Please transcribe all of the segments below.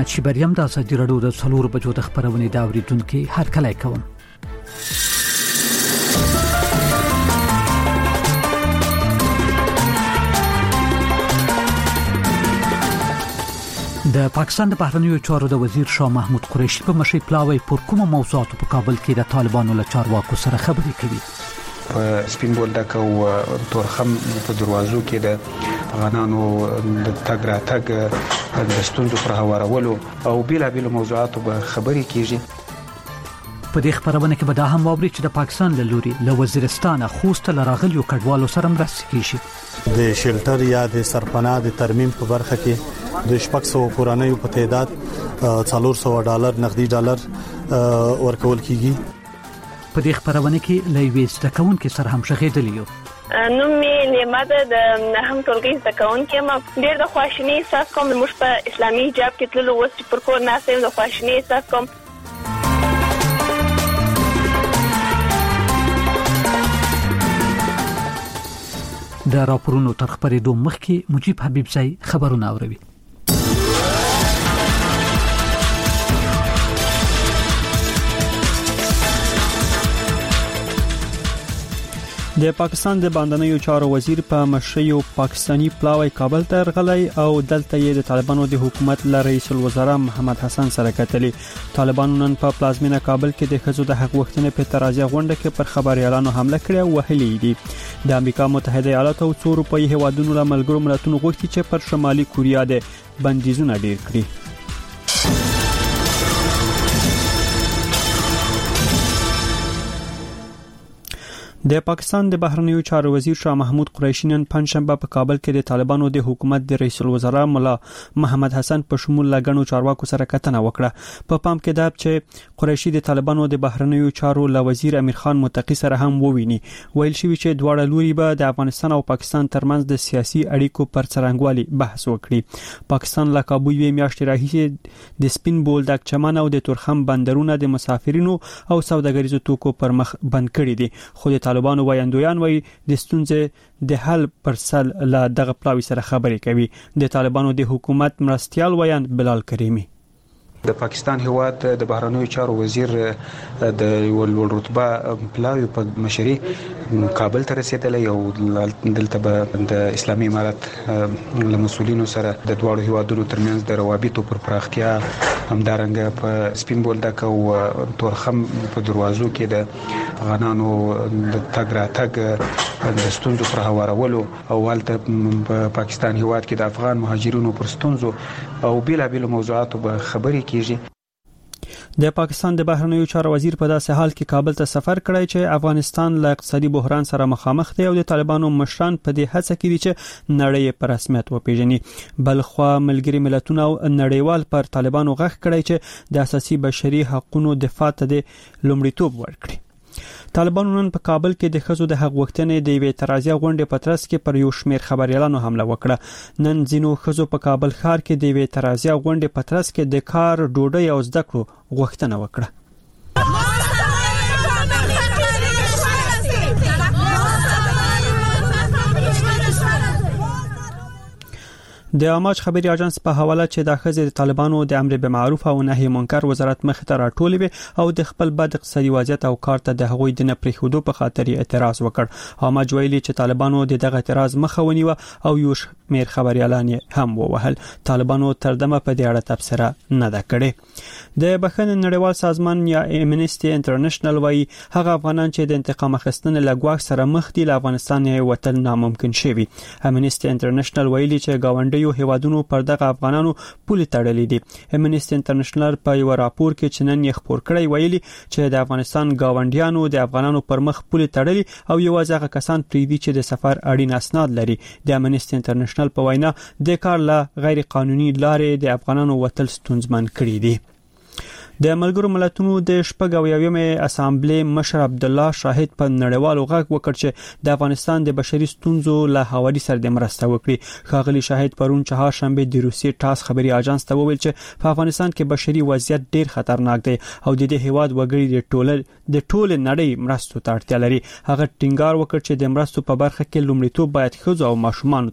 احمد شیبریم د ازادي رادیو د 4 بجو د خبرونې دا اوریدونکو هرکلی کوم. د پاکستان د بهرنیو چارو د وزیر شاه محمود قریشي په مشرۍ پلاوی پر کومه موضوعاتو په کابل کې د طالبانو له چارواکو سره خبرې کوي. په سپین بولدک او تورخم په دروازو کې د افغانانو د تګ راتګ د ستونزو پر هوارولو او بیلابیل موضوعاتو به خبرې کیږي. په دې خبرونه کې به دا هم واوري چې د پاکستان له لوري له وزیرستان خوست لراغلیو کډوالو سره مرسته کیږي. د شیلټر یا د سرپناه د ترمیم په برخه کې د 600 کورنیو په تعداد $400 نقدي ډالر ورکول کیږي. په دې خبرونه کې لوي ستکون کې سره هم شغېدلی یو. نو مې لماده د هم ټولګي ستکون کې ما ډېر د خواشینی احساس کوم. موږ په اسلامي حجاب کې تللو وست پر کور ناسم د خواشینی احساس کوم. د راپورونو تر خبرېدو مخکې مجيب حبیب زئی خبرونه اوروي. د پاکستان د باندنیو چارو وزیر په مشرۍ پاکستانی پلاوی کابل ته راغلی او دلته یې د طالبانو د حکومت له رئیس الوزرا محمد حسن سره کتلی. طالبانو نن په پلازمینه کابل کې د خزو د حق وختنې په اعتراضي غونډه کې پر خبريالانو حمله کړې او وهلې دي. د امریکا متحده ایالاتو او څو اروپאי هیوادونو له ملګرو ملتونو غوښتي چې پر شمالي کوریا د بندیزونه ډیر کړي. د پاکستان د بهرنیو چارو وزیر شاه محمود قریشي نن پنځشنبه په کابل کې د طالبانو د حکومت د رئیس الوزرا مولا محمد حسن په شمول لګڼو چارواکو سره کتنه وکړه. په پام کې ده چې قریشي د طالبانو د بهرنیو چارو له وزیر امیر خان متقی سره هم وویني. ویل شوی چې دواړه لوري به د افغانستان او پاکستان ترمنځ د سیاسي اړیکو پر څرنګوالي بحث وکړي. پاکستان له کابو یوې میاشتې راهیسې د سپین بولدک چمن او د تورخم بندرونه د مسافرینو او سوداګریزو توکو پر مخ بند کړي دي. خو د طالبانو وایندویان وایي د ستونزې د حل پر سر له دغه پلاوی سره خبرې کوي. د طالبانو د حکومت مرستيال وایند بلال کریمی د پاکستان هیواد د بهرنیو چارو وزیر د ول رتبه پلاوی په مشرۍ کابل ته رسیدلی او دلته به د اسلامي امارات له مسولینو سره د دوه هیوادونو ترمنځ د روابطو پر پراختیا همدارنګه په سپین بولدک او تورخم په دروازو کې د افغانانو د تګ راتګ د ستونزو پر هوارولو او والته په پاکستان هیواد کې د افغان مهاجرینو پر ستونزو او بیلابیل موضوعاتو به خبرې کیږي. د پاکستان د بهرنیو چارو وزیر په داسې حال کې کابل ته سفر کړی چې افغانستان له اقتصادي بحران سره مخامخ دی او د طالبانو مشران په دې هڅه کې دي چې نړۍ په رسمیت وپیژني. بلخوا ملګری ملتونه او نړیوال پر طالبانو غږ کړی چې د اساسي بشري حقوقو دفاع ته د لومړیتوب ورکړي. طالبانو نن په کابل کې د خزو د حق وختنې د وی اعتراضي غونډې په ترڅ کې پر یو شمېر خبريالانو حمله وکړه. نن ځینو خزو په کابل ښار کې د وی اعتراضي غونډې په ترڅ کې د کار ډوډۍ او زده کړو غوښتنه وکړه. د اماج خبري اژانس په حواله چې د خزې د طالبانو د امر بالمعروف او نهي منکر وزارت مخ ته راټولوي او د خپل بد اقتصادي وضعیت او کار ته د هغوی د نه پریښودو په خاطر اعتراض وکړ. اماج ویلي چې طالبانو د دغه اعتراض مخه ونیوه او یو شمېر خبريالان هم ووهل. طالبانو تر دمه په دې اړه تبصره نه ده کړې. د بخښنې نړیوال سازمان یا امنيستي انټرنیشنل وايي هغه افغانان چې د انتقام اخیستنې لګواک سره مخ دي له افغانستان یې وتل ناممکن شوی. امنيستي انټرنیشنل ویلي چې گاونډي یو هیوادونو پر دغه افغانانو پولې تړلې دي. امنيستي انټرنیشنل په یو راپور کې چې نن یې خبر کړی ویلي چې د افغانستان گاونډیانو د افغانانو پر مخ پولې تړلې او یوازې هغه کسان پریدي چې د سفر اړین اسناد لري. د امنيستي انټرنیشنل په وینا د کار له غیر قانوني لارې د افغانانو وتل ستونزمن کړي دي. د ملګرو ملتونو د شپږاویمې اسامبلې مشر عبد الله شاهد په نړیوالو غږ وکړ چې د افغانستان د بشري ستونزو له حوالې سره د مرسته وکړي. ښاغلي شاهد پرون چهارشنبه د روسیې ټاس خبري اژانس ته وویل چې په افغانستان کې بشري وضعیت ډیر خطرناک دی او د دې هیواد وګړي د ټول نړۍ مرستو ته اړتیا لري. هغه ټینګار وکړ چې د مرستو په برخه کې لومړیتوب باید ښځو او ماشومانو ته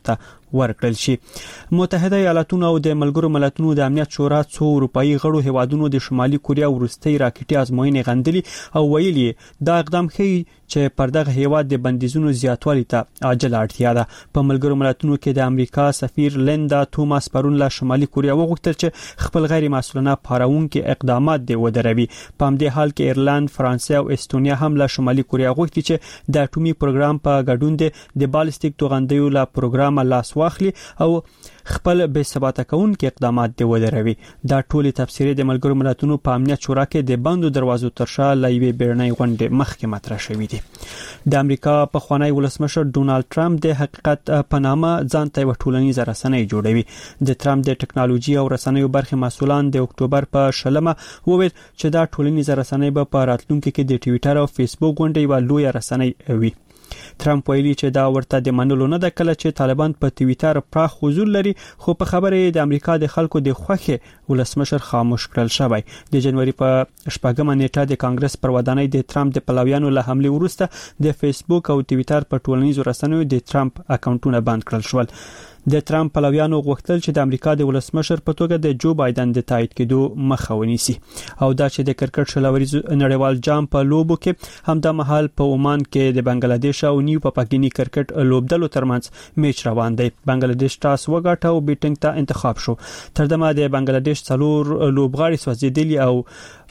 ورکړل شي. متحده ایالاتونه او د ملګرو ملتونو د امنیت شورا څو اروپאי غړو هیوادونو د شمالي کوریا وروستي راکټي ازموینې غندلي او ویلي دا اقدام ښيي چې پر دغه هیواد د بندیزونو زیاتوالي ته عاجل اړتیا ده. په ملګرو ملتونو کې د امریکا سفیر لیندا توماس پرون له شمالي کوریا وغوښتل چې خپل غیر مسؤلانه پاراونکي اقدامات دی ودروي. په همدې حال کې ایرلند، فرانسې او استونیا هم له شمالي کوریا غوښتي چې د اټومي پروګرام په ګډون د بالستیک توغندیو له پروګرام لاس واخلي او خپل بې ثباته کونکي اقدامات دی ودروي. دا ټولي تفسیرې د ملګرو ملتونو په امنیت شورا کې د بندو دروازو ترشا لایوي بیرنۍ غونډه مخکې مطرح شوې دي. د امریکا په خوانی ولسمشر ډونالد ټرمپ د حقیقت په نامه ځان ته ټولنیز رسنۍ جوړوي. د ټرمپ د ټکنالوژي او رسنیو برخې مسؤلان د اکتوبر په شلمه وویل چې دا ټولنیز رسنۍ به په راتلونکي کې د ټوئیټر او فیسبوک غونډې یو لوی رسنۍ وي. ټرمپ ویلي چې دا ورته د منلو نه د کله چې طالبان په ټوئیټر پراخ حضور لري، خو په خبره د امریکا د خلکو د خوخه ولسمشر خاموش کړل شوی. د جنوري په 8مه نیټه د کانګرس پر ودانۍ د ټرمپ د پلویانو له حمله وروسته د فیسبوک او ټوئیټر په ټولنیزو رسنیو د ټرمپ اکاونټونه بند کړل شول. د ټرمپ پلویانو غوښتل چې د امریکا د ولسمشر په توګه د جو بایدن د تایید کېدو مخه ونیسي او دا چې د کرکټ شلوريز نړیوال جام په لوبو کې هم د محل په عمان کې د بنگلاديش او نیو پاپاګینی کرکټ لوبډلو ترمنځ میچ روان دی. بنگلاديش ټاس وګټه او بیټینګ ته انتخاب شو. تر دمه د بنگلاديش څلور لوبغاړي سوځیدلی او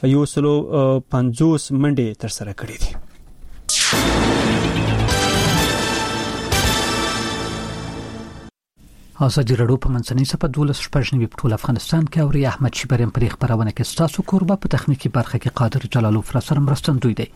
150 منډې تر سره کړې دي. ازادي راډیو په منځنۍ صفه 12 په ټول افغانستان کې اوري. احمد شیبریم پر خبرونه کې ستاسو کوربه په تخنیکی برخه کې قادر جلالوف را سره مرستندوی دی.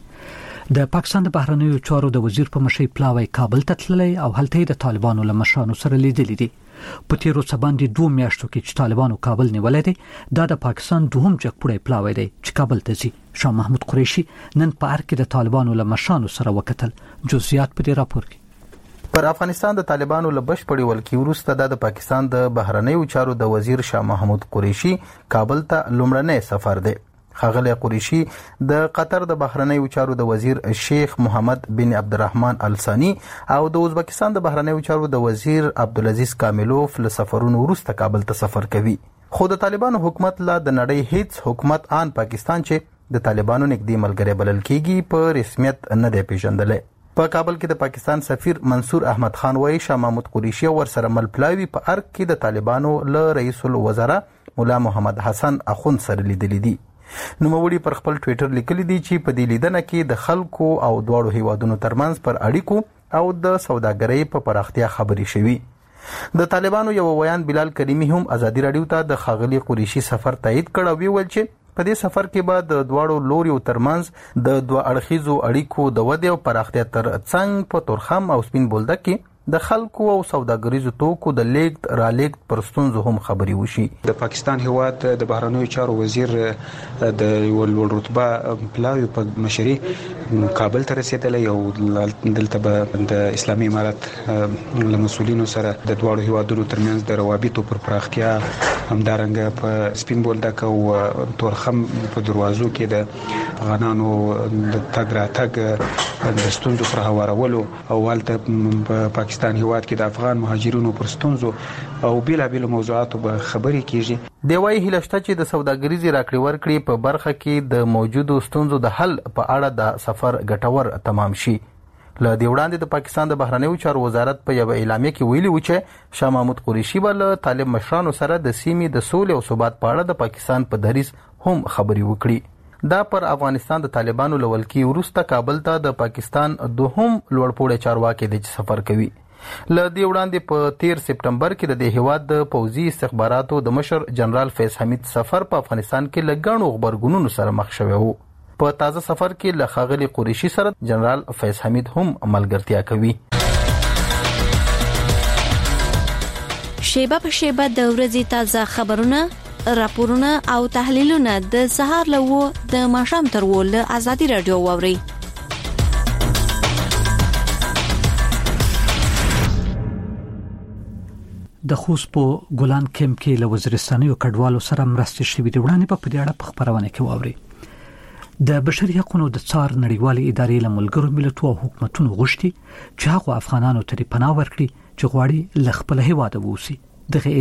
د پاکستان د بهرنیو چارو د وزیر په مشرۍ پلاوی کابل ته تللی او هلته د طالبانو له مشرانو سره لیدلې دي. په تیرو څه باندې 2 میاشتو کې چې طالبانو کابل نیولې دي، دا د پاکستان دوهم جګپړی پلاوی دی چې کابل ته ځي. شاه محمود قریشي نن په ارګ د طالبانو له مشرانو سره وکتل. جزئیات په دې راپور کې. پر افغانستان د طالبانو له بشپړې ولکې وروسته د پاکستان د بهرنیو چارو د وزیر شاه محمود قریشي کابل ته لومړنی سفر دی. ښاغلی قریشي د قطر د بهرنیو چارو د وزیر شیخ محمد بن عبدالرحمن الثانی او د ازبکستان د بهرنیو چارو د وزیر عبدالعزیز کاملوف له سفرونو وروسته کابل ته سفر کوي. خو د طالبانو حکومت لا د نړۍ هیڅ حکومت آن پاکستان چې د طالبانو نږدې ملګری بلل کیږي په رسمیت نه دی پیژندلی. په کابل کې د پاکستان سفیر منصور احمد خان وایي شاه محمود قریشي ورسره مل پلاوی په ارګ کې د طالبانو له رئیس الوزراء مولا محمد حسن اخوند سره لیدلي دي. نوموړي پر خپل ټوئیټر لیکلي دي چې په دې لیدنه کې د خلکو او دواړو هیوادونو ترمنځ پر اړیکو او د سوداګرۍ په پراختیا خبرې شوي. د طالبانو یو ویان بلال کریمی هم ازادي راډیو ته د ښاغلي قریشي سفر تایید کړ او ویل چې په دې سفر کې به د دواړو لوریو ترمنځ د دوه اړخیزو اړیکو د ودې او پراختیا تر څنګ په تورخم او سپین بولدک کې د خلکو او سوداګریزو توکو د لیږد رالیږد پر ستونزو هم خبرې وشي. د پاکستان هیواد د بهرنیو چارو وزیر د لوړ رتبه پلاوی په مشرۍ کابل ته رسیدلی او دلته به د اسلامي امارت له مسولینو سره د دواړو هیوادونو ترمنځ د روابطو پر پراختیا همدارنګه په سپین بولدک او تورخم په دروازو کې د افغانانو د تګ راتګ د ستونزو پر هوارولو او هلته په پاکستان هیواد کې د افغان مهاجرینو پر ستونزو او بیلابیلو موضوعاتو به خبرې کیږي. دی وايي هیله شته چې د سوداګریزي راکړې ورکړې په برخه کې د موجودو ستونزو د حل په اړه د سفر ګټور تمام شي. له دې وړاندې د پاکستان د بهرنیو چارو وزارت په یو اعلامیه کې ویلي و چې شاه محمود قریشي به له طالب مشرانو سره د سیمې د سولې او ثبات په اړه د پاکستان په دریځ هم خبرې وکړي. دا پر افغانستان د طالبانو له ولکې وروسته کابل ته د پاکستان دوهم لوړپوړی چارواکي د سفر کوي. له دې وړاندې په 13 سپټمبر کې د هیواد د پوځي استخباراتو د مشر جنرال فیض حمید سفر په افغانستان کې لګڼو خبرګونونو سره مخ شوی وو. په تازه سفر کې له ښاغلي قریشي سره جنرال فیض حمید هم ملګرتیا کوي. شیبه په شیبه د ورځې تازه خبرونه، راپورونه او تحلیلونه د سهار لوو د ماښام تر ول ازادي رادیو ووري. د خوست په ګلان کمپ کې له وزیرستانیو کډوالو سره مرستې شوې دي. وړاندې په دې اړه په خبرونه کې واوري. د بشري حقوقو د څار نړیوالې ادارې له ملګرو ملتونو او حکومتونو غوښتي چې هغه افغانانو ته پناه ورکړي چې غواړي ل خپل هیواد ووسی. دغه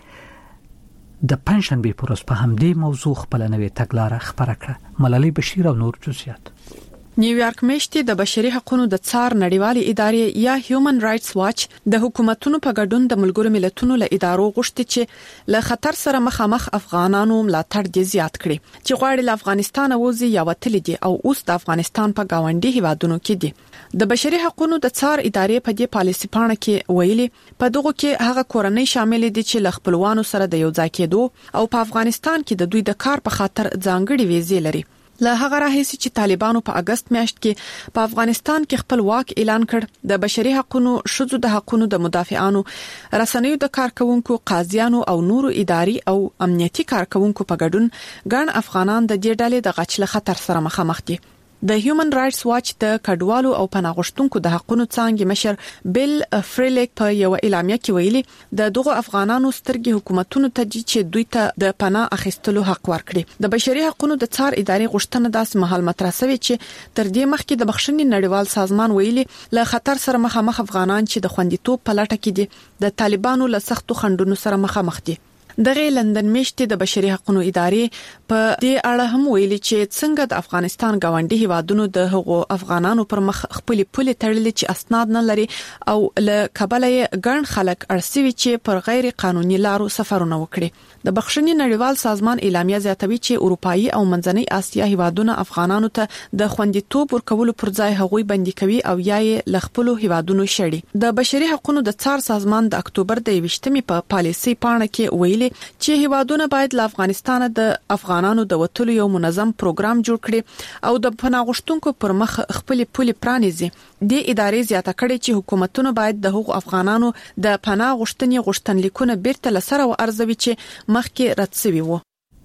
ادارې د پنځشنبه پر ورځ په همدې موضوع خپل نوې تګلارې خبره کړه. ملالۍ بشیر او نور جزئیات. نیویارک میشتي د بشري حقوقو د څار نړیوالې ادارې یا هیومن رائټس واچ د حکومتونو په ګډون د ملګرو ملتونو له ادارو غوښتي چې له خطر سره مخامخ افغانانو ملاتړ دي زیات کړي چې غواړي له افغانستان ووزي یا وتل دي او اوس د افغانستان په گاونډي هیوادونو کې دي. د بشري حقوقو د څار ادارې په دې پالیسي پاڼه کې ویلي په دغه کې هغه کورنۍ شامل دي چې له خپلوانو سره د یو ځای کېدو او په افغانستان کې د دوی د کار په خاطر ځانګړي ویزې لري. له هغه راهیسې چې طالبانو په اگست میاشت کې په افغانستان کې خپل واک اعلان کړ، د بشري حقوقو، شذو د حقوقو د مدافعانو، رسنیو د کارکونکو، قاضیانو او نورو اداري او امنیتي کارکونکو په ګډون ګڼ افغانان د دې ډلې د غچ له خطر سره مخامخ دي. د هیومن رائټس واچ د کډوالو او پناهغښتونکو د حقوقو څانګې مشر بیل فریلیک په یو اعلامیه کې ویلي د دغه افغانانو سترګې حکومتونو ته چې دوی ته د پناه اخیستلو حق ورکړي. د بشري حقوقو د څار ادارې غوښتنه داس مهال مطرح شوې چې تر دې مخکې د بخښنې نړیوال سازمان ویلي له خطر سره مخامخ افغانان چې د خوندیتوب په لټه کې دي د طالبانو له سختو خنډونو سره مخامخ دي. دغه لندن میشتي د بشري حقوقو ادارې په دې اړه هم ویلي چې څنګه د افغانستان گاونډي هیوادونو د هغو افغانانو پر مخ خپل پولي تړلې چې اسناد نه لري او له کابل ګڼ خلک ارسوي چې پر غیر قانوني لارو سفرونه وکړي. د بخښنې نړیوال سازمان اعلامیه زیاتوي چې اروپאי او منځنۍ اسیا هیوادونه افغانانو ته د خوندیتوب ورکولو پر ځای هغوی بندي کوي او یا یې له خپل هیوادونو شړي. د بشري حقوقو د څار سازمان د اکتوبر د 28مې په پالیسي پاڼه کې ویلي چې هیوادونه باید له افغانستان د افغانانو د وټولو یو منظم پروګرام جوړ کړي او د پناهغښتونکو پر مخ خپل پولي پرانیزي. د ادارې زیاته کړي چې حکومتونه باید د هغو افغانانو د پناهغښتنې غوښتنلیکونه بیرته لسره ارزوي چې مخکې رد شوي وو.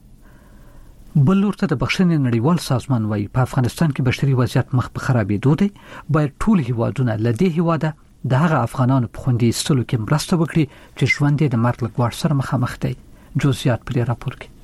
بل ورته د بخښنې نړیوال سازمان وايي په افغانستان کې بشري وضعیت مخ په خرابېدو دی. باید ټول هیوادونه لدې هیواده د هغه افغانانو په خوندي استلو کې مرسته وکړي چې ژوند یې د مرګ له ګواښ سره مخامخ دی. جزئیات پر راپور کې.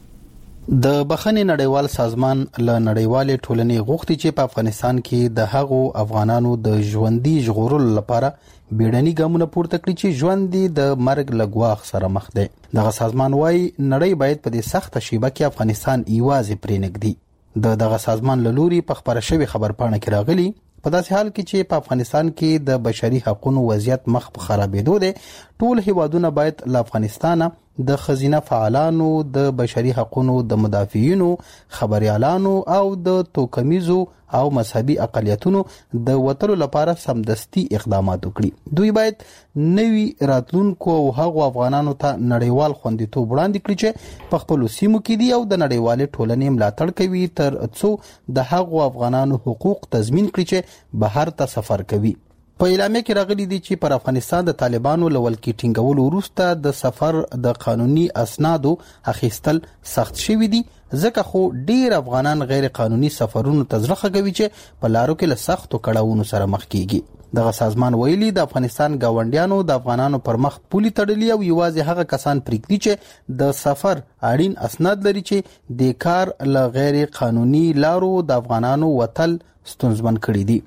د بخښنې نړیوال سازمان له نړیوالې ټولنې غوښتي چې په افغانستان کې د هغو افغانانو د ژوندۍ ژغورلو لپاره بیړني ګامونه پورته کړي چې ژوند د مرګ له ګواښ سره مخ دی. دغه سازمان وايي نړۍ باید په دې سخته شیبه کې افغانستان یوازې پرېنږدي. دغه سازمان له لوري په خبره شوی خبرپاڼه کې راغلي په داسې حال کې چې په افغانستان کې د بشري حقوقو وضعیت مخ په خرابېدو دی، ټول هیوادونه باید له افغانستان د خزینه فعالانو، د بشري حقوقو د مدافعینو، خبريالانو او د توکمیزو او مذهبي اقلیتونو د وټلو لپاره سمدستي اقدامات وکړي. دوی باید نوي راتلونکو او هغو افغانانو ته نړیوال خوندیتوب وړاندې کړي چې په خپل سیمو کې دي او د نړیوالې ټولنې ملاتړ کوي تر څو د هغو افغانانو حقوق تضمین کړي چې بهر ته سفر کوي. په اعلامیه کې راغلي دي چې پر افغانستان د طالبانو لول کې ټینګولو وروسته د سفر د قانوني اسنادو اخیستل سخت شوی دي، ځکه خو ډیر افغانان غیر قانوني سفرونو ته ځخه کوي چې په لارو کې له سختو کړهونو سره مخ کیږي. دغه سازمان ویلي د افغانستان گاونډیانو د افغانانو پر مخ پولي تړلي او یوازې هغه کسان پریږدي چې د سفر اړین اسناد لري چې د کار له غیر قانوني لارو د افغانانو وتل ستونزمن کړي دي.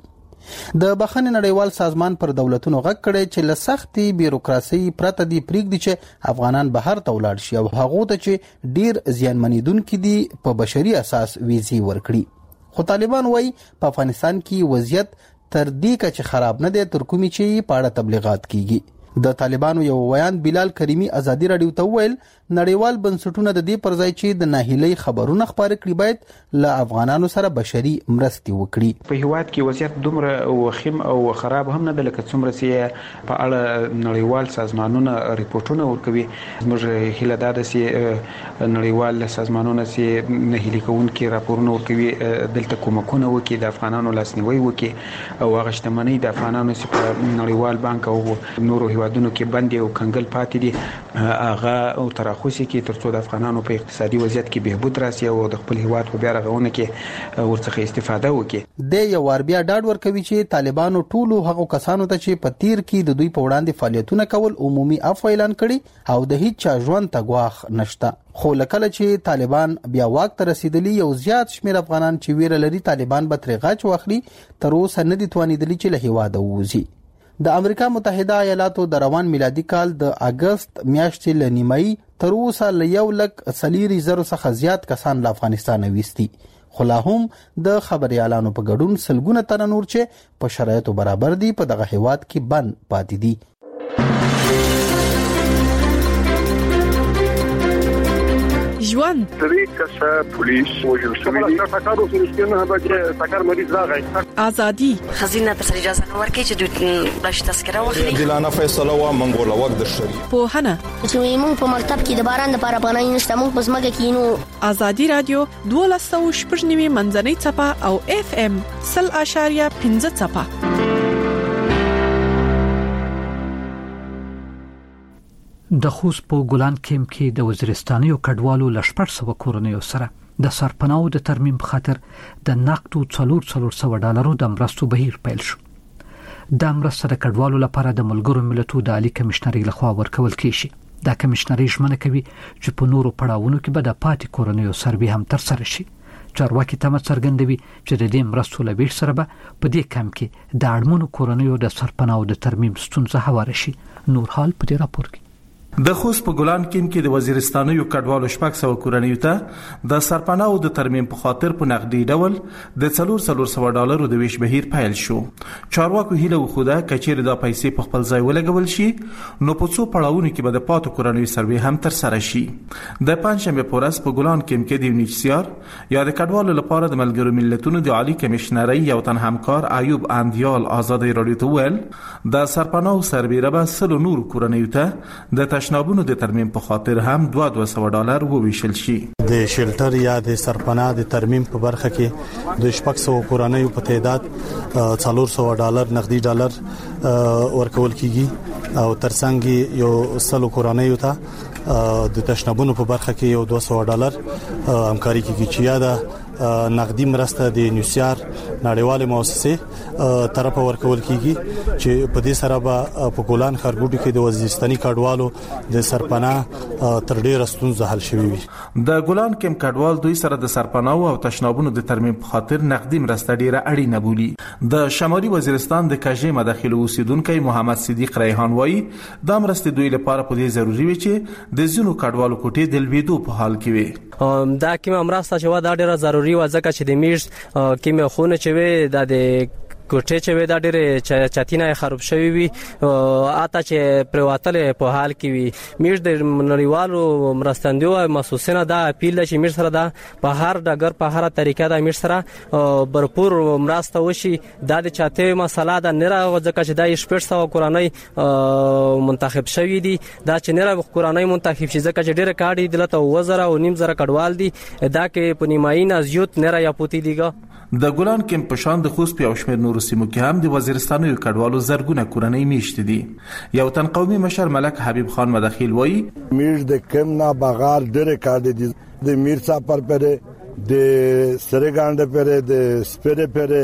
د بخښنې نړیوال سازمان پر دولتونو غږ کړی چې له سختي بیروکراسي پرته دی پریږدي چې افغانان بهر ته ولاړ شي او هغه ته چې ډیر زیانمنیدونکي دي په بشري اساس ویزې ورکړي. خو طالبان وایي په افغانستان کې وضعیت تر دې چې خراب نه دی تر کومې چې په اړه تبلیغات کیږي. د طالبانو یو ویان بلال کریمی ازادي رادیو ته ویل نړیوال بنسټونه د دې پر ځای چې د ناهیلۍ خبرونه خپاره کړي باید له افغانانو سره بشري مرستې وکړي. په هیواد کې وضعیت دومره وخیم او خراب هم نه ده لکه څومره چې په اړه نړیوال سازمانونه ریپورتونه ورکوي. موږ هیله ده چې نړیوال سازمانونه چې ناهیلي کوونکي راپورونه ورکوي دلته کومکونه وکړي، د افغانانو لاسنیوي وکړي او هغه شتمنۍ د افغانانو چې په نړیوال بانک او نورو هیوادونو کې بندي او کنګل پاتې دي هغه او تراخوسي کې ترڅو د افغانانو په اقتصادي وضعیت کې بهبود راسي او د خپل هیواد په بیا رغونه کې ورڅخه استفاده وکړي. د یو ور بیا ډاډ ورکوي چې طالبانو ټولو هغو کسانو ته چې په تیر کې د دوی په وړاندې فعالیتونه کول عمومي عفو اعلان کړي او د هیڅ چا ژوند ته ګواښ نشته. خو لکه چې طالبان بیا واک ته رسیدلی یو زیات شمیر افغانان چې ویره لري طالبان به ترې غاچ واخلي تر اوسه نه دي توانیدلی چې له هیواده ووځي. د امریکا متحده ایالاتو د روان میلادي کال د اگست میاشتې له نیمایي تر اوسه له 1,40,000 څخه زیات کسان له افغانستان ویستي، خو لا هم د خبريالانو په ګډون سلګونه تنه نور چې په شرایطو برابر دي په دغه هیواد کې بند پاتې دي. ژوند طریقه پولیس وجل شوی تاکارو سنسکنه هغه تاکار مریض راغی ازادي خزینه پر اجازه ورکړي چې د بلش تذکره واخلي دلانه فیصله و منګوله وخت د شری په هنه چې موږ په مکتب کې د باران لپاره پناه نشته، موږ په ځمکه کې نو. ازادي رادیو 12.9 منځنۍ چپه او FM 0.5 چپه. د خوست په ګلان کېم کې د وزیرستانیو کډوالو لشپړ کورنیو سره د سرپناو د ترمیم په خاطر د نقدو $400 د مرستو بهیر پیل شو. د مرستو د کډوالو لپاره د ملګرو ملتونو د عالی کمشنري لخوا ورکول کیږي. د کمشنري ژمنه کوي چې په نورو پړاوونو کې به د پاتې کورنیو سروي هم تر سره شي. چارواکي تم څرګندوي چې د دې مرستو لويش سره به په دې کم کې د اړمنو کورنیو د سرپناو د ترمیم ستونزه هواره شي. نور حال په دې راپور کې. د خوست په ګلان کې د وزیرستانیو کډوالو شپږ کورنیو ته د سرپناو د ترمیم په خاطر په نقدي ډول د $400 د ویش بهیر پیل شو. چارواکو هیله وخوده کچېر د پیسې په خپل ځای ولګول شي نو په څو پړاوونو کې به د پاتو کورنیو سروي هم تر سره شي. د پنځشنبه په ورځ په ګلان کې د یونیسیار یا د کډوالو لپاره د ملګرو ملتونو د عالی کمشنري یو تن همکار ایوب اندیال آزادي رادیو ته ویل د سرپناو سروي ربه سلو نور کورنیو ته د تشنابونو د ترمیم په خاطر هم $200 وویشل شي. د شیلټر یا د سرپناه د ترمیم په برخه کې د 600 کورنیو په تعداد $400 نقدي ډالر ورکول کیږي او ترڅنګ یو سلو کورنیو ته د تشنابونو په برخه کې یو $200 همکاري کیږي چې یا د نقدي مرسته د یونیسیار نړیواله مؤسسه طرف ورکول کیږي چې په دې سره به په ګولان خارګوټي کې د وزیرستاني کډوالو د سرپناه تر ډیره ستونزه حل شوي وي. د ګولان کې کډوال دوی سره د سرپناه او تشنابونو د ترمیم په خاطر نقدي مرسته ډیره اړینه بولي. د شمالي وزیرستان د کاژې مداخله اوسیدونکو محمد صدیق ریحان وایي دا مرسته دوی لپاره په دې ضروری وي چې د زینو کډوالو کوټې د لویدو په حال کې وي. دا کومه مرسته چې و دا ډیره ضروری و ځکه چې د میش کومه خونه چې وي د کوټه چې وي دا ډېر چاتینه خراب شوی وي اته چې پرواتل په حال کې وي. میش د نړیوالو مرستندو او مؤسسانو دا اپیل چې میش سره دا په هر ډګر په هر طریقه دا میش سره برپور مرسته وشي. دا د چاته مسله دا نه راو ځکه چې دا 600 کورنۍ منتخب شوی دي. دا چې نه راو کورنۍ منتخب شي ځکه چې ډېر کاډي دلته 2,000 کډوال دي دا کې په نیمایي نزیوت نه را یا پوتی دیګه. د ګولان کې په شان د خوست په شمیر نور سیمو کې هم د وزیرستانیو کډوالو زرګونه کورنۍ میشت دي. یو تن قومي مشر ملک حبیب خان مداخل وایي میر د کمنا بغار ډېر کار دي د میرڅا پر د سرګاند پر د سپره پر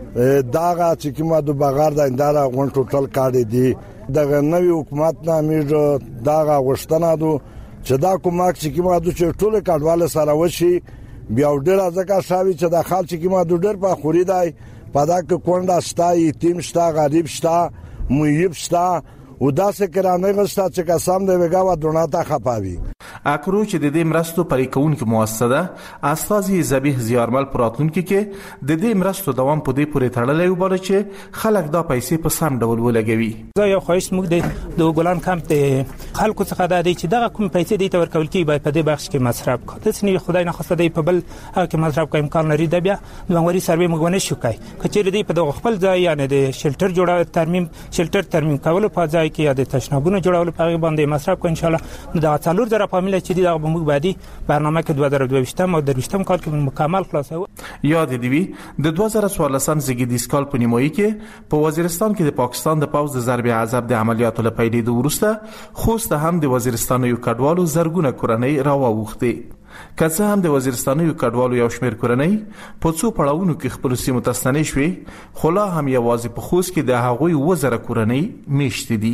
داغه چې کومه د بغار د انداره غون ټوټل کار دي. د نوې حکومت نه میر داغه غشتنه دو چې دا کومه چې کومه د ټوله کډوال سره وشي بیا ډېر ځکه شاوی چې د خلک کې ما د ډېر په خوري دی په دا کې کونډه شتا یتیم شتا غریب شتا محیب شتا او دا څه کرانه غشتا چې قسم دی وګا و دوناته خپاوي. اکرو چې د دې مرستو پرې کوونکې مؤسسه استاذي ذبیح زیارمل پراتونکو کې د دې مرستو دوام په دې پورې تړلې وبره چې خلک دا پیسې په سم ډول ولګوي. زه یو خواهش موږ د ګولان کمپ ته خلکو څخه دا دی چې دغه کوم پیسې د تور کول کې په دې بخش کې مصرف کړي. د سنې خدای نه خواسته دی په بل هغه کې مصرف کوي امکان لري د بیا نوموري سروي موږ نه شو کوي کچېر دی په دغه خپل ځای یعنی د شیلټر جوړه ترمیم کول په ځای کې یا د تشنابونو جوړول په باندې مصرف کوي ان شاء الله. دا 4,000 فامیل چې دا به موږ بعدي برنامه کې 2022 او 2023 کال کې مکمل خلاصو. یاد دی وی د 2014 زیږدیز کال په نیمایي کې په وزیرستان کې د پاکستان د پوز د ضرب عذاب د عملیاتو لپاره د ورسته خوست هم د وزیرستانیو کډوالو زرګونه کورنۍ راووخته. کله هم د وزیرستانیو کډوالو یو شمېر کورنۍ په څو پړاوونو کې خپل سیمه تستنې شوې خو لا هم یوازې په خوست کې د هغوی 2,000 کورنۍ میشت دي.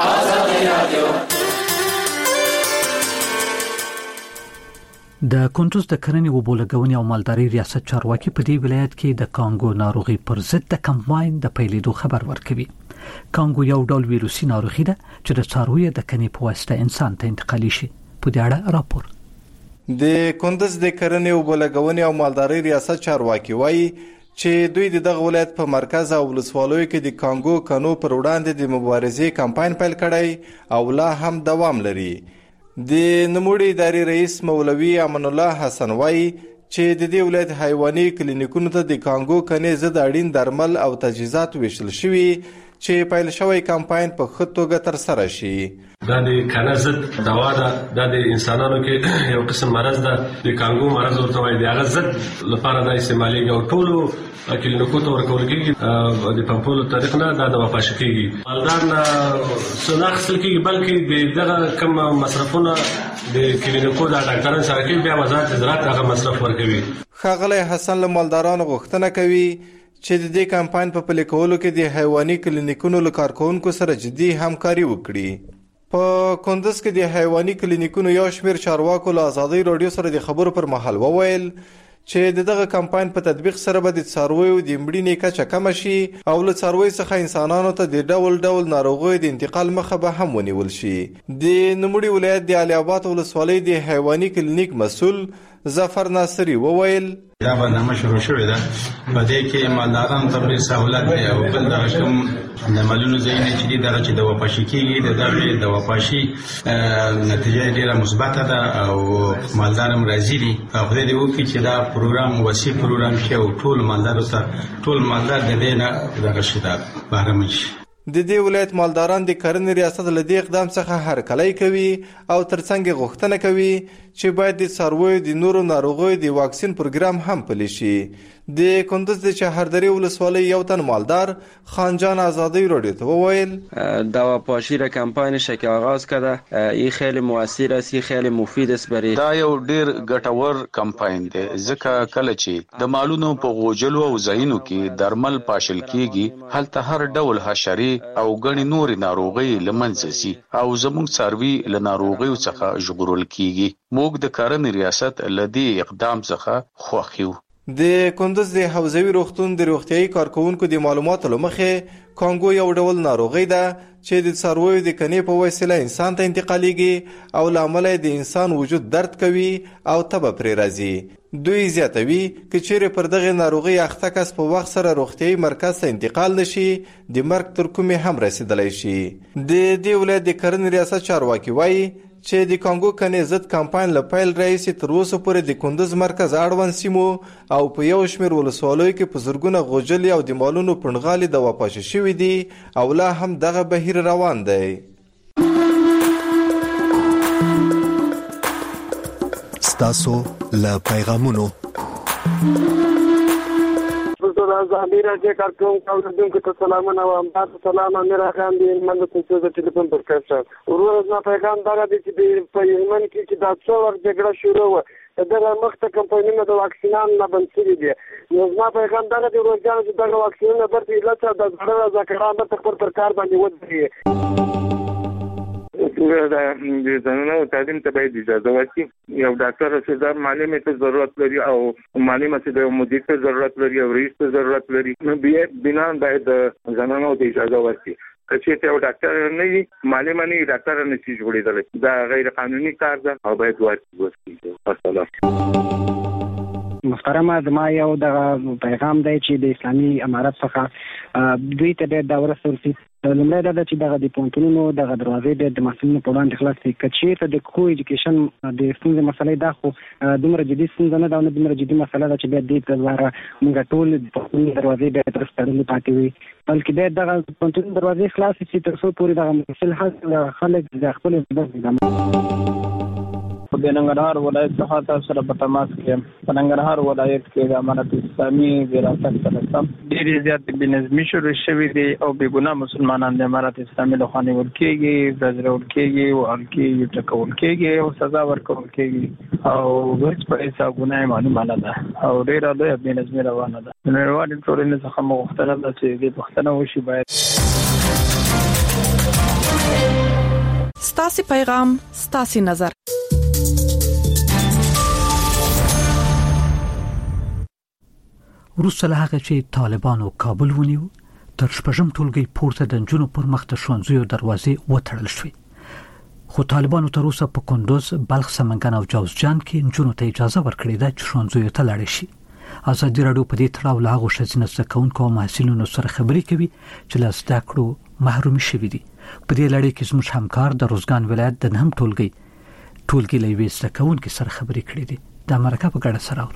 د کندوز د کرنې او بولګونې او مالداري ریاست چارواکي په دې ولایت کې د کانګو ناروغي پر ضد د کمپاین د پیلېدو خبر ورکوي. کانګو یو ډول ویروسي ناروغي ده چې د څارویو د کني په واسطه انسان ته انتقالي شي. په دې اړه راپور. د کندز د کرنې او بلګونې او مالدارۍ ریاست چارواکي وایي چې دوی دغه ولایت په مرکز او ولسوالیو کې د کانګو کنو پر وړاندې د مبارزې کمپاین پیل کړی او لا هم دوام لري. د نموړي ادارې رئیس مولوي امان الله حسن وایي چې د دې ولایت حیواني کلینیکونو ته د کانګو کنې ضد اړین درمل او تجهیزات ویشل شوي چې پیل شوی کمپاین په ښه توګه ترسره شي. دا د کنه ضد دوا ده، د انسانانو کې یو قسم مرض ده، د کانګو مرض ورته وایي. د هغه ضد لپاره دا استعمالېږي او ټولو کلینیکو ته ورکول کېږي. د پمپولو طریق نه دا دوا پاشل کېږي. مالدار نه څه نه اخیستل کېږي، بلکې د دغه کوم مصرفونه د کلینیکو د ډاکټرانو سره کوي، بیا وزارت زراعت هغه مصرف ورکوي. ښاغلی حسن له مالدارانو غوښتنه کوي چې د دې کمپاین په پلي کولو کې د حیواني کلینیکونو له کارکوونکو سره جدي همکاري وکړي. په کندز کې د حیواني کلینیکونو یو شمېر چارواکو له ازادۍ راډیو سره د خبرو پر مهال وویل چې دغه کمپاین په تطبیق سره به د څارویو د مړینې کچه کمه شي او له څارویو څخه انسانانو ته د ډول ډول ناروغیو د انتقال مخه به هم ونیول شي. د نوموړي ولایت د علي آباد ولسوالۍ د حیواني کلینیک مسؤل ظفر ناصري وویل دا برنامه شروع شوې ده، په دې کې مالدارانو ته ډېر سهولت دی او بل دغه کوم د مالونو ځایونه چې دي دغه چې د وپاشي کېږي د دغې د وپاشي نتیجه ډېره مثبته ده او مالدار هم راضي دي. خدای دې وکړي چې دا پروګرام وسیع پروګرام شي او ټول مالدار د دې نه دغه شي دا بهرمن شي. د دې ولایت مالداران د کرنې ریاست له دې اقدام څخه هرکلی کوي او ترڅنګ غوښتنه کوي چې باید د څارویو د نورو ناروغیو د واکسین پروګرام هم پلی شي. د کندز د چهردری ولسوالۍ یو تن مالدار خانجان آزادی راډیو ته وویل دواپاشی را کمپاینش که آغاز کرده این خیلی مؤثر است، این خیلی مفید است برای دا یو ډیر ګټور کمپاین دی ځکه کله چې د مالونو په غوجلو او ځایونو کې درمل پاشل کیږي هلته هر ډول حشري او غني نور ناروغي لمنځه سي او زموږ څاروي له ناروغیو څخه ژغورل کیږي. موږ د کرنې ریاست لدی اقدام څخه خوښ یو. د کندز د حوزوي روغتون د روغتيایي کارکونکو د معلوماتو لمخې کانګو یو ډول ناروغي ده چې د څارویو د کنې په وسیله انسان ته انتقالېږي او لامل د انسان وجود درد کوي او تبه پرې راځي. دوی زیاتوي که چیرې پر دغه ناروغي اخته کس په وخت سره روغتيایي مرکز ته انتقال نشي د مرګ تر کومې هم رسیدلی شي. د دې ولایت د کرنې ریاست چارواکي وایي چې د کانګو کنې ضد کمپاین له پیل راهیسې تر اوسه پورې د کندز مرکز اړوند سیمو او په یو شمېر ولسوالیو کې په زرګونه غوجلې او د مالونو پنډغالي د واپاشي شوي دي او لا هم دغه بهیر روان دی. ستاسو له پیغامونو زمير راځي کارکوم کوم ته سلامونه او امبار سلام امیر خان دی من ته څه ټلیفون پر کړم ورور ما پیغام دا دی چې په یمن کې چې دا څو وخت جګړه شروع و دغه مخته کمپاینونه د واکسینان نه بند کړي دي نو ما پیغام دا دی ورځان چې دغه واکسینونه برته لته د ډېر ذکرانه په پر کار باندې ودرېږي. د زنانو تعلیم ته باید اجازه ورکړي. یو ډاکټر رسیدار معلم ته ضرورت لري او معلم ته د مدیر ته ضرورت لري او رئیس ته ضرورت لري. نو بنا باید زنانو ته اجازه ورکړي. که یو ډاکټر نه وي معلم نه وي ډاکټر نه شي جوړېدلی. دا غیر قانوني کار ده او باید ورکړي. السلام محترمه زما یو دغه پیغام دی چې د اسلامي امارت څخه دوی ته ډېر دا ورسول شي. لومړی دا ده چې دغه د پوهنتونونو دغه دروازې باید د محصلینو په وړاندې خلاص شي. که چېرته د کو ایجوکیشن د ستونزې مسلې دا خو دومره جدي ستونزه نه ده او نه دومره جدي مسله ده چې باید دې لپاره موږ ټول د پوهنتونونو دروازې باید تړلې پاتې وي، بلکې باید دغه پوهنتونونو دروازې خلاصې شي تر څو پورې دغه محصل حق خلک د خپل د ننګرهار ولایت څخه تاسو سره په تماس کې په ننګرهار ولایت کې د امارت اسلامي وراثت سره ډېر زیات بنظمي شروع شوې دي او بې ګناه مسلمانان د امارت اسلامي له خوا نیول کېږي، زجرول کېږي، وهل کېږي، ټکول کېږي او سزا ورکول کېږي او هېڅ په حساب ګناه معلومه نه ده او ډېره لویه بنظمي روانه ده. د نړیوالې ټولنې څخه مو غوښتنه ده چې دې پوښتنه وشي باید ستاسې پیغام ستاسې نظر. وروسته له هغه چې طالبانو کابل ونیو تر شپږم ټولګي پورته د نجونو پر مخ د ښوونځیو دروازې وتړل شوې، خو طالبانو تر اوسه په کندوز، بلخ، سمنګان او جوزجان کې نجونو ته اجازه ورکړې ده چې ښوونځیو ته لاړې شي. ازادي راډیو په دې تړاو له هغو ښځینه زده کوونکو او محصلینو سره خبرې کوي چې له زده کړو محروم شوي دي. په دې لړۍ کې زموږ همکار د روزګان ولایت د نهم ټولګي له یوې زده کوونکې سره خبرې کړې دي. د امریکا په ګډه سره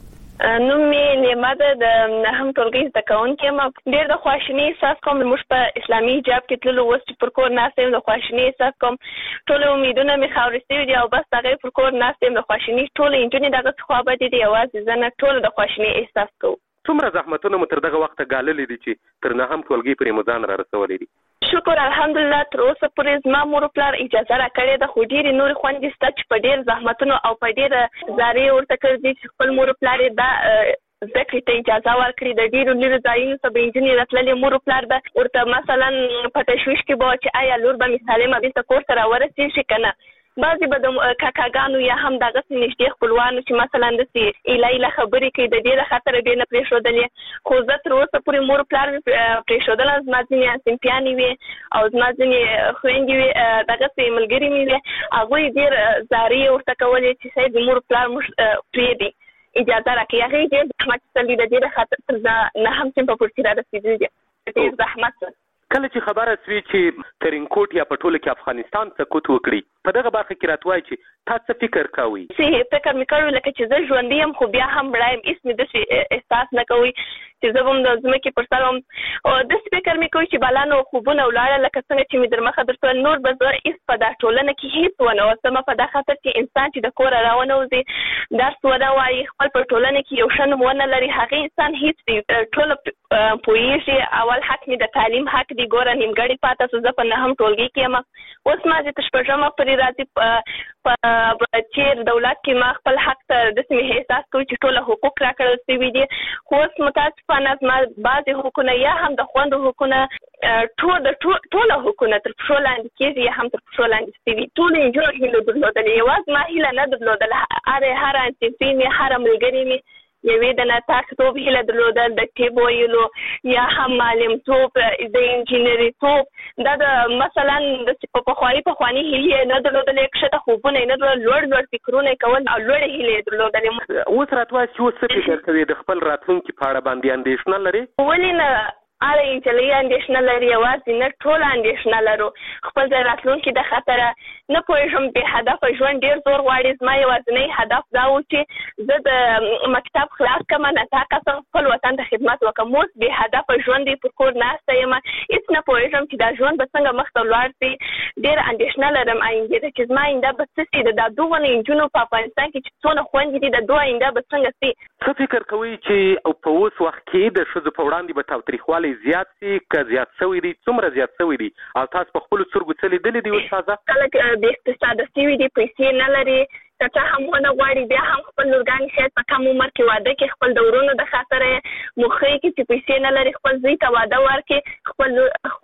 نوم مې نیمه د نهم ټولګي زده کوونکې یم. ډېر د خواشینۍ احساس کوم. موږ په اسلامي حجاب کې تللو، اوس چې پر کور ناست یم د خواشینۍ احساس کوم. ټول امیدونه مې خاورې شوي دي او بس هغې پر کور ناست یم د خواشینۍ. ټولې نجونې دغسې خوابدې دي، یوازې زه نه، ټول د خواشینۍ احساس کوو. څومره زحمتونه مو تر دغه وخته ګاللي دي چې تر نهم ټولګي پورې مو ځان را رسولی دي؟ شکر الحمدلله تر اوسه پورې زما مور و پلار اجازه راکړې ده، خو ډېرې نورې خویندې شته چې په ډېر زحمتونو او په ډېره زارۍ ورته کړي دي چې خپل مور و پلار یې دا زده کړې ته اجازه ورکړي. د ډېرو لرې ځایونو ته به نجونې راتللې، مور و پلار به ورته مثلا په تشویش کې به چې آیا لور به مې سالمه بېرته کور ته راورسېږي که نه. بعضې به د کاکاګانو یا هم دغسې نږدې خپلوانو چې مثلا داسې ایله ایله خبرې کوي د دې د خطره ډېر نه پرېښودلې، خو زه تر اوسه پورې مور پلار مې پرېښودله. زما ځینې صنفیانې وې او زما ځینې خویندې وې، دغسې ملګري مې وې، هغوی ډېر زارۍ یې ورته کولې چې صاحب مور پلار موږ پرېږدي، اجازه راکړي. هغې ډېر زحمت ایستلی د دې د خاطر تر نهم صنف پورې را رسېدلي دي. ډېر زحمت. کله چې خبره سوي چې ترینکوټ یا په ټوله کې افغانستان سقوط وکړي، په دغه برخه کې راته وایي چې تاسو څه فکر کوئ؟ فکر مې کړی لکه چې زه ژوندی یم، خو بیا هم مړه یم، هېڅ مې داسې احساس نه کوئ چې زه به هم د ځمکې پر سر وم. داسې فکر مې کوي چې بالا نو خوبونه ولاړه، لکه څنګه چې مې در مخه درته ویل، نور به زه هېڅ په دا ټولنه کې هېڅ ونه اوسم، په دا خاطر چې انسان چې د کوره راونوځي، درس ونه وایي، خپل په ټولنه کې یو ښه نوم ونه لري، هغې انسان هېڅ دی. ټوله پوهېږي اول حق مې د تعلیم حق دی. ګوره نیمګړې پاته سو، زه په نهم ټولګي کې یم، اوس ما چې تر شپږمه پورې راځي. په چیر دولت کې ما خپل حق ته داسې مې احساس کوي چې ټوله حقوق راکړل شوي دي، خو اوس متاسفانه زما بعضې حقونه یا هم د خویندو حقونه ټوله حقونه تر پښو لاندې کېږي یا هم تر پښو لاندې شوي. ټولې نجونو هیله درلودلې، یوازې ما هیله نه درلودله. هره صنفي مې، هره ملګرې مې یوې د نطاقتوب هیله درلودل، د طب ویلو یا هم معلمتوب، د انجینري توب، دا د مثلا د پخواني هیلې نه درلودلې، کښته خوبونه یې نه درلودل، لوړ فکرونه یې کول او لوړې هیلې یې درلودلې. اوس راته وایه چې اوس څه فکر کوې؟ د خپل راتلونکي په اړه باندې اندېښنه لرې؟ ولې نه، هره نجلۍ اندېښنه لري، یوازې نه، ټوله اندېښنه لرو خپل د راتلونکي د خطره. نه پوهېږم، بې هدفه ژوند ډېر زور غواړي. زما یوازینی هدف دا و چې زه د مکتب خلاص کړم، نطاقه شم، خپل وطن ته خدمت وکړم. اوس بې هدفه ژوند دی، پر کور ناسته یم، هېڅ نه پوهېږم چې دا ژوند به څنګه مخ ته ولاړ شي. ډېره اندېښنه لرم آیندې ته چې زما آینده به څه شي، د دغو نجونو په افغانستان کې چې څونه خویندې دي، د دوی آینده به څنګه شي. څه فکر کوئ چې په اوس وخت کې د ښځو په وړاندې به تاوتریخوالی زیات سي که زیات شوی دی؟ څومره زیات شوی دی او تاسو په خپلو سترګو څه لیدلي دي استاده؟ خلک بې اقتصاده شوي دي، پیسې نه لري، که څه هم ونه غواړي بیا هم خپل لورګانې شاید په کم عمر کې واده کړي، خپل د ورونو د خاطره یې موخی کړي چې پیسې نه لري، خپل زوی ته واده ورکړي، خپل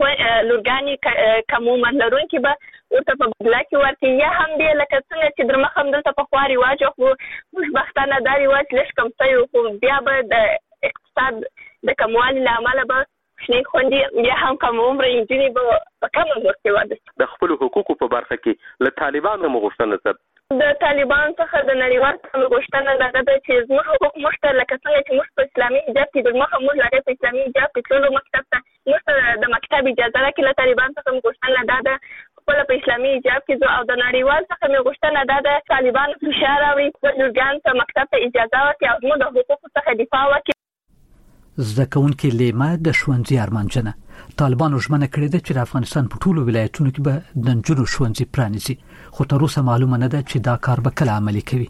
لورګانې کم عمر لرونکي به ورته په بدله کې ورکړي، یا هم بیا لکه څنګه چې در مخه همدلته پخوا رواج و، خو خوشبختانه دا رواج لږ کم شوی و، خو بیا به د اقتصاد د کموالي له امله به شنې خویندې یا هم کم عمره نجونې به په کم عمر کې واده شي. د خپلو حقوقو په برخه کې له طالبانو مو غوښتنه څه؟ د طالبانو څخه د نړیوال څخه غوښتنه دغه ده چې زموږ حقوق موږ ته لکه څنګه چې موږ په اسلامي حجاب کې در مخه موږ هغې په اسلامي حجاب کې تللو مکتب ته، موږ ته د مکتب اجازه راکړي. له طالبانو څخه مې غوښتنه دا ده خپله په اسلامي حجاب کې ځو، او د نړیوال څخه مې غوښتنه دا ده طالبانو فشار راوړي، خپل لورګانو ته مکتب ته اجازه ورکړي او زموږ د حقوقو څخه دفاع وکړي. زده کوونکې لیما د ښوونځي ارمانجنه طالبانو ژمنه کړې ده چې د افغانستان په ټولو ولایتونو کې به د نجونو ښوونځي پرانیزي، خو تر اوسه معلومه نه ده چې دا کار به کله عملي کوي.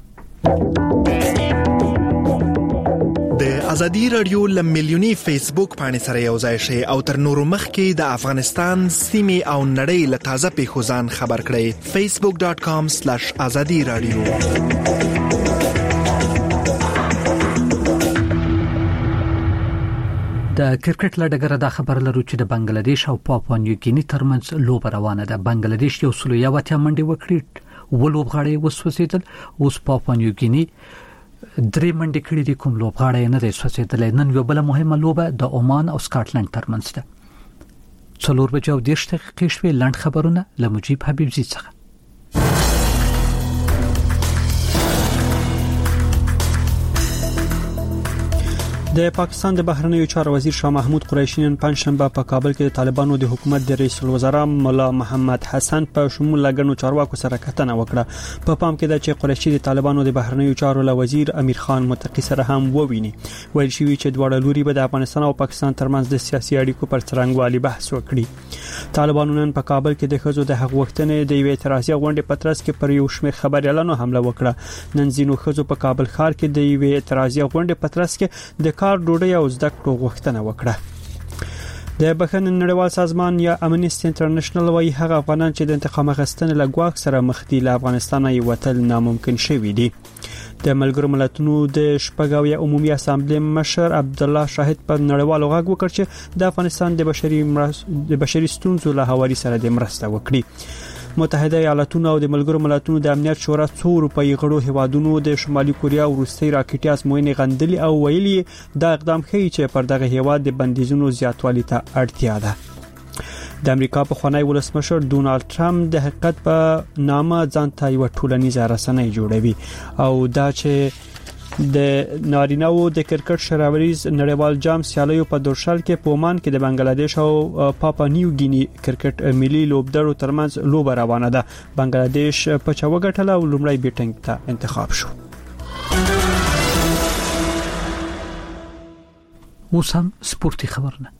د ازادي رادیو له میلیوني فیسبوک باندې سره یو ځای شئ او تر نورو مخکې د افغانستان سیمې او نړۍ له تازه پیښو ځان خبر کړئ. facebook.com/azadi radio. د کرکټ له ډګره دا خبر لرو چې د بنگلاديش او پاپوا نیوګینی ترمنځ لوبه روانه ده. بنگلاديش یو سلو یو اتیا منډه وکړي، ولوبغاړي وسوځیدل، اوس پاپوا نیوګینی درې منډې کړې دي، کوم لوبغاړی نه دی سوځېدلی. نن یو بل مهمه لوبه د عمان او سکاټلند ترمنځ ده. 4:30 شوې. لنډ خبرونه له مجيب حبیبزي څخه. د پاکستان د بهرنیو چارو وزیر شاه محمود قریشي نن پنځشنبه په کابل کې د طالبانو د حکومت د رئیس الوزرا مولا محمد حسن په شمول لګنو چارواکو سره کتنه وکړه. په پام کې ده چې قریشي د طالبانو د بهرنیو چارو له وزیر امیر خان متقی سره هم وویني. ویل شوی چې دواړه لوري به د افغانستان او پاکستان ترمنځ د سیاسي اړیکو پر څرنګوالي بحث وکړي. طالبانو نن په کابل کې د خزو د حق غوښتنې د یو اعتراضي غونډې په ترڅ کې پر یو شمېر خبريالانو حمله وکړه. نن ځینو خزو په کابل ښار کې د یو اعتراضي غونډې په ترڅ کې د کار ډوډۍ او زده کړو غوښتنه وکړه. د بخښنې نړیوال سازمان یا امنیسټي انټرنیشنل وايي هغه افغانان چې د انتقام اخیستنې له ګواښ سره مخ دي له افغانستان یې وتل ناممکن شوی دی. د ملګرو ملتونو د شپږاویا عمومي اسامبلې مشر عبد الله شاهد په نړیوالو غږ وکړ چې د افغانستان د بشري ستونزو له حوالې سره د مرسته وکړي. متحده ایالاتونو او د ملګرو ملتونو د امنیت شورا څو اروپایي غړو هیوادونو د شمالي کوریا او روسي راکټي ازموینې غندلي او ویلي دا اقدام ښیي چې پر دغه هیواد د بندیزونو زیاتوالي ته اړتیا ده. د امریکا په خوانی ولسمشر ډونالد ټرمپ د حقیقت په نامه ځان ته یو ټولنیزه رسنۍ جوړوي او دا چې د نارینه‌و د کرکټ شراوریز نړیوال جام سیالیو په دورشل کې په عمان کې د بنگلاديش او پاپا نیو ګینی کرکټ ملي لوبډرو ترمنځ لوبه روانه ده. بنگلاديش په چوغټل او لومړی بیټینګ ته انتخاب شو. اوس هم سپورتي خبرونه.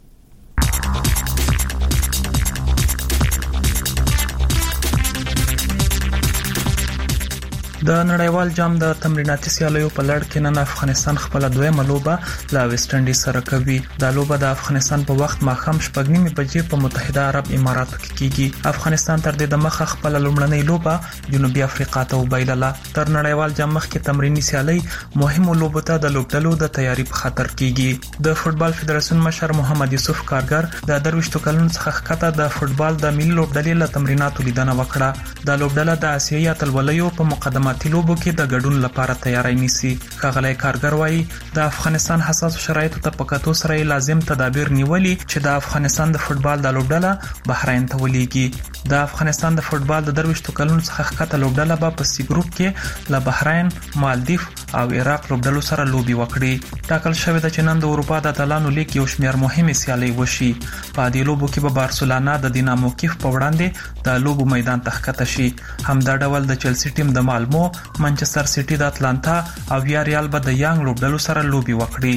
د نړیوال جام د تمریناتي سیالیو په لړ کې نن افغانستان خپل دویمه لوبه له ویسټ انډیز سره کوي. دا لوبه د افغانستان په وخت ماښام 6:30 بجې په متحده عرب اماراتو کې کیږي. افغانستان تر دې د مخه خپل لومړنۍ لوبه جنوبي افریقا ته وبایلله. تر نړیوال جام مخکې تمرینی سیالي مهمه لوبه ته د لوبډلو د تیاری په خاطر کیږي. د فوتبال فدراسیون مشر محمد یوسف کارګر د 23 کلونو څخه ښکته د فوتبال د ملي لوبډلې له تمریناتو لیدنه وکړه. د لوبډله د آسیایي اتلولیو په مقدمه لوبو کې د ګډون لپاره تیاری نیسي. ښاغلی کارګر وایي د افغانستان حساس شرایطو ته په کتو سره لازم تدابیر نیولي چې د افغانستان د فوتبال د لوبډله بحرین ته ولېږي. د افغانستان د فوتبال د 23 کلونو څخه ښکته لوبډله به په سی ګروپ کې له بحرین، مالدیف او عراق لوبډلو سره لوبي وکړي. ټاکل شوی د چې نن د اروپا د اتلانو لیګ یو شمېر مهمه سیالي وشي. په دې لوبو کې به بارسلونا د دینامو کیف په وړاندې د لوبو میدان ته ښکته شي. همدا ډول د چلسی ټیم د مالمو، منچستر سیټي د اتلانتا او ویاریال به د یانګ لوبډلو سره لوبي وکړي.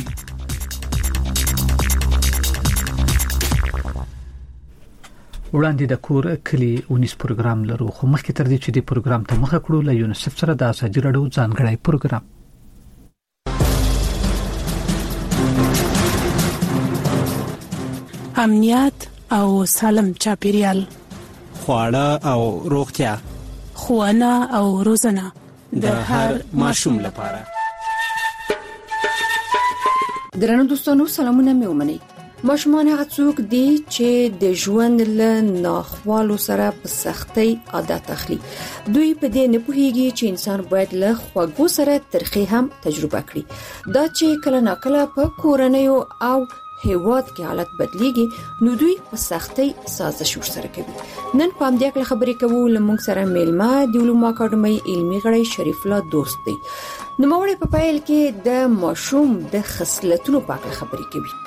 وړاندې د کور کلی اونیس پروګرام لرو، خو مخکې تر دې چې د پروګرام ته مخه کړو له یونیسف سره د ازادي راډیو ځانګړی پروګرام. امنیت او سالم چاپیریال، خواړه او روغتیا، ښوونه او روزنه د هر ماشوم لپاره. درنو دوستانو سلامونه مې ومنئ. ماشومان هغه څوک دي چې د ژوند له ناخوالو سره په سختۍ عادت اخلي. دوی په دې نه پوهیږي چې انسان باید له خواږو سره ترخې هم تجربه کړي. دا چې کله ناکله په کورنیو او هیواد کې حالت بدلیږي نو دوی په سختۍ سازش ورسره کوي. نن په همدې اړه خبرې کوو. لمونږ سره میلمه د علومو اکاډمۍ علمي غړی شریف الله دوست دی. نو موږ په پیل کې د ماشوم د خصلتونو په اړه خبرې کوي.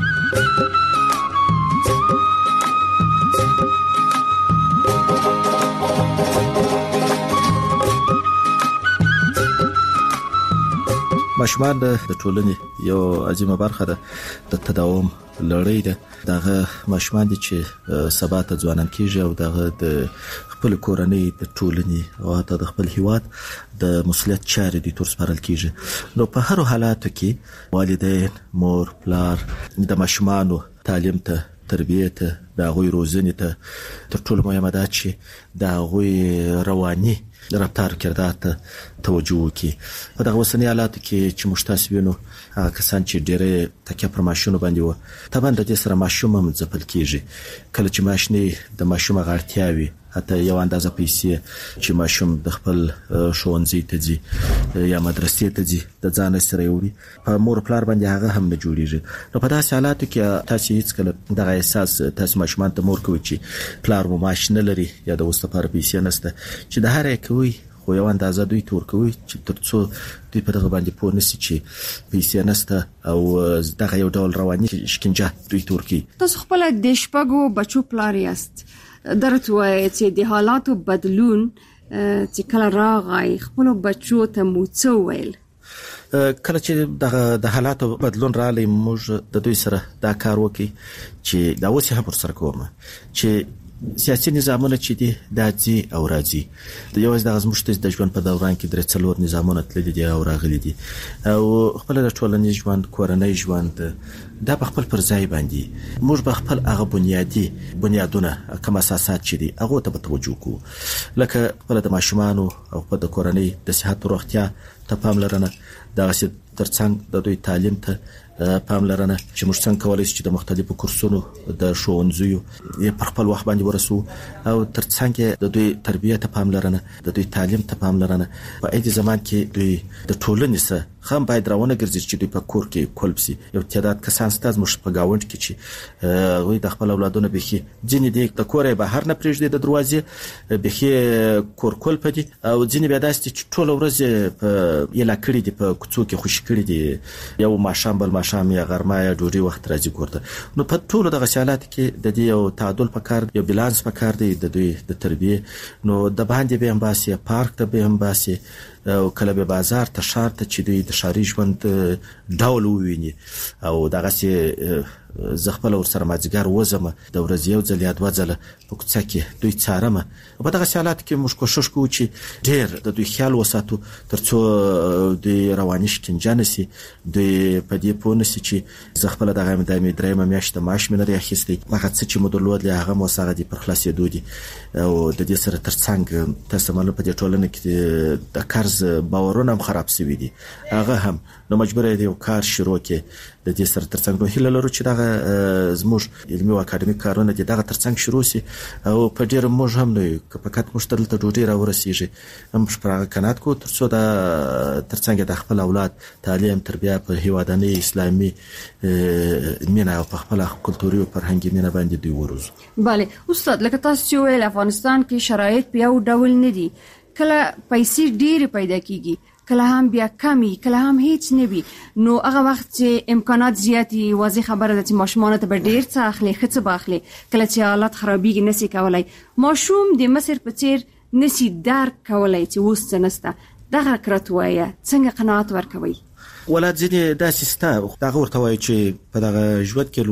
ماشومان د ټولنې یو عظیمه برخه ده، د تداوم لړۍ ده. دغه ماشومان دي چې سبا ته ځوانان کیږي او دغه د خپل کورنۍ، د ټولنې او حتی د خپل هیواد د مسؤلیت چارې دي تر سپارل کیږي. نو په هر حالاتو کې والدین، مور، پلار د ماشومانو تعلیم ته، تربیته ته، د هغوی روزنې ته تر ټولو مهمه ده چې د هغوی رواني رفتار کردار ته توجه وکړي. په دغه اوسنی حالاتو کې چې موږ تاسو وینو هغه کسان چې ډېرې تکیه پر ماشومو باندې و، طبعا د دې سره ماشوم هم ځپل کیږي. کله چې ماشوم د ماشوم غړتیاوي حتی یو اندازه پیسې چې ماشوم د خپل ښوونځي ته ځي یا مدرسې ته ځي د ځان سره وړي په مور پلار باندې هغه هم نه جوړیږي. نو په داسې حالاتو کې تاسو هیڅ کله دغه احساس تاسو ماشومان ته مور کوي چې پلار مو معاش نه لري یا د اوسه پر پیسې نشته چې د هر کوي خو یو اندازه دوی تور کوي چې ترڅو دوی په دغه باندې پوه نشي چې پیسې نشته او دغه یو ډول رواني شکنجه دوی تور کوي. تاسو خپل د شپږو بچو پلار یاست، درته وایي چې د حالاتو بدلون چې کله راغی خپل بچو ته مو څه ویل؟ کله چې د حالاتو بدلون راغلی موږ د دوی سره دا کار وکړي چې دا اوس هم سره کوم چې سیاسي نظامونه چې دي د ځي او راځي د یو ځای د زموږ د ژوند په دوران کې درې څلور نظامونه تللي دي او راغلي دي او خپل د ټولنیز ژوند کورنۍ ژوند دا په خپل پر ځای باندې موږ به خپل هغه بنیادونه کوم اساسات چې دي هغه ته توجه کوو لکه خپل د ماشومانو او خپل د کورنۍ د صحت او روغتیا ته پاملرنه دا ترڅنګ د دوی تعلیم ته پاملرنه چې موږ څنګه کولای شو چې د مختلفو کورسونو د ښوونځیو په خپل وخت باندې ورسو او ترڅنګ د دوی تربیته ته پاملرنه د دوی تعلیم ته پاملرنه په اې زمان کې دوی د ټولنې سره هم باید راونه ګرځي چې دوی په کور کې کولبسي یو تعداد کسان ستاسو مش په گاوند کې چې دوی د خپل اولادونو بخي ځینې د کورې بهر نه پریږدي د دروازې بخي کور کول پدي او ځینې بیا داسې چې ټول ورځ په یلا کړی دي په کوڅو کې خوشی کړی دي یو ماشام بل ماشام یا غرمه یا ډوډۍ وخت راځي ګورته نو په ټولو دغه حالات کې د دې یو تعادل پکار یو بالانس پکار دی د دوی د تربیه نو د باندې به هم باسي پارک ته به هم باسي او کله به بازار ته شهر ته چې دوی د شهري ژوند ډول وویني او دغه سي زغپل ور سره ماځګر وزم د ورځ یو ځل یا دوه ځله په کوڅه کې دوی څارم په دغه حالات کې موږ کوشش کوو چې ډېر د دوی خیال وساتو ترڅو د رواني شکنجه نشي د پدې په نشي چې زغپل دغه مدامي درېمه میاشت ماش منري اخیستي هغه څه چې مدلود له هغه موسغه دي پر خلاصې دودي او د دې سره ترڅنګ تاسو مله په دې ټولنه کې د قرض باورونه هم خراب شوي دي هغه هم نو مجبور دی یو کار شروع کې د دې سره ترڅنګ نو هیله لرو چې دغه زموږ علمي او اکاډمیک کارونه دي دغه ترڅنګ شروع شي او په ډیر موږ هم نو فقط مشتل ته ډوډۍ راورسیږي هم شپږ قنات کو ترڅو دا ترڅنګ د خپل اولاد تعلیم تربیه په هیوادنۍ اسلامي مینا او په خپل کلتوري او فرهنګي مینا باندې دی ورزو. bale استاد لکه تاسو ویل افغانستان کې شرایط په یو ډول نه دي کله پیسې ډېر پیدا کیږي کله هم بیا کمی کله هم هیڅ نه وي نو هغه وخت چې امکانات زیاتی واضح خبره ده چې ماشومان ته به ډیر څه اخلي خڅ باخلي کله چې حالت خرابېږي نسی کولای ماشوم د مصر په څیر نسی درک کولای چې وسته نسته دغه کرتوایه څنګه قناعت ورکوي ولادت داسې ستا دغه ورته وایي چې په دغه ژوند کې